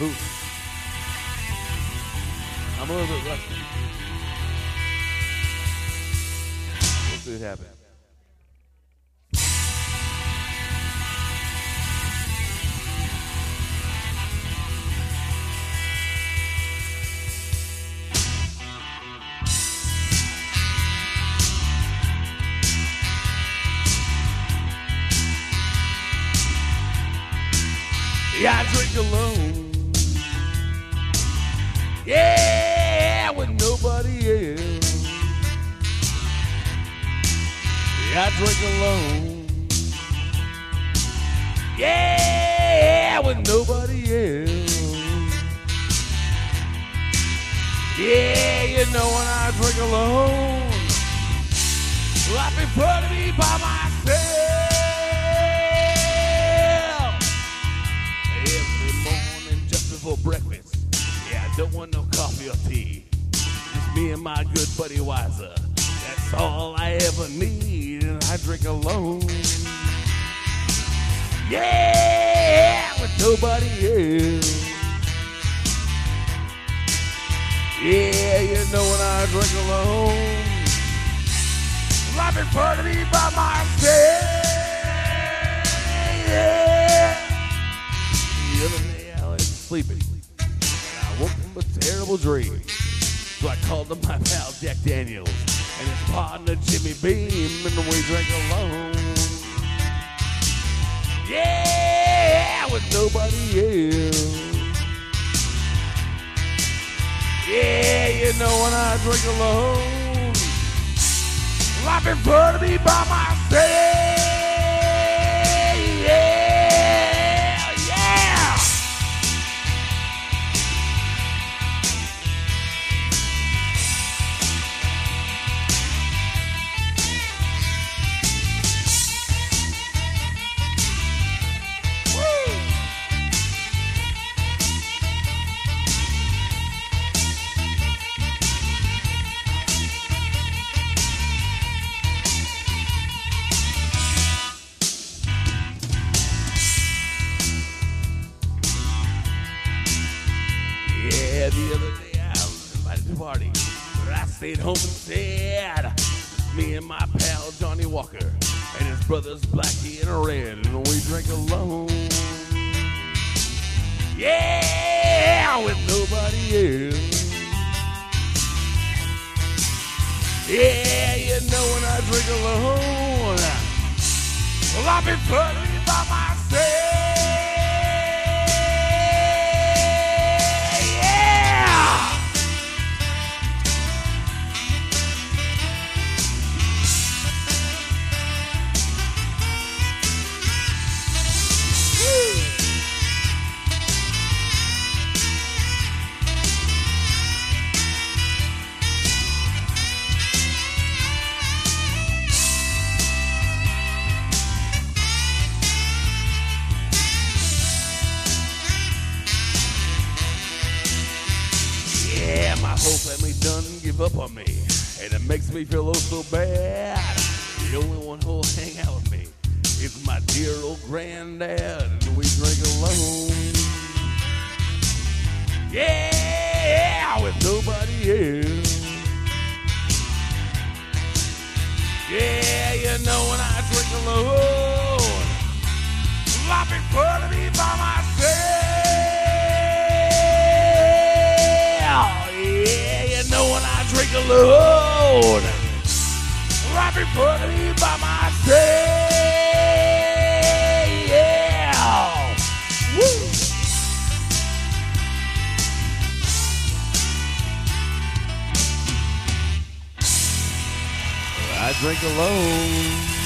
Ooh. I'm a little bit rusty. We'll see what happens. Yeah, I drink alone. Yeah, with nobody else. Yeah, I drink alone. Yeah, with nobody else. Yeah, you know when I drink alone, I prefer to be by myself. For breakfast, yeah, I don't want no coffee or tea. Just me and my good buddy Wiser. That's all I ever need, and I drink alone. Yeah, with nobody else. Yeah, you know when I drink alone, I prefer to be by myself. Yeah. The other day I was sleeping, and I woke from a terrible dream. So I called up my pal Jack Daniels and his partner Jimmy Beam, and we drank alone. Yeah, with nobody else. Yeah, you know when I drink alone, I prefer to be by myself. Yeah, yeah. The other day I was invited to a party, but I stayed home instead. Me and my pal Johnny Walker and his brothers Blackie and Red, and we drank alone. Yeah, with nobody else. Yeah, you know when I drink alone, well, I prefer to be by myself. My whole family done give up on me, and it makes me feel oh so bad. The only one who'll hang out with me is my dear old granddad, and we drink alone. Yeah, with nobody else. Yeah, you know when I drink alone, I prefer to be by myself. Yeah, you know when I drink alone, I prefer to be by myself. Yeah. Woo. I drink alone.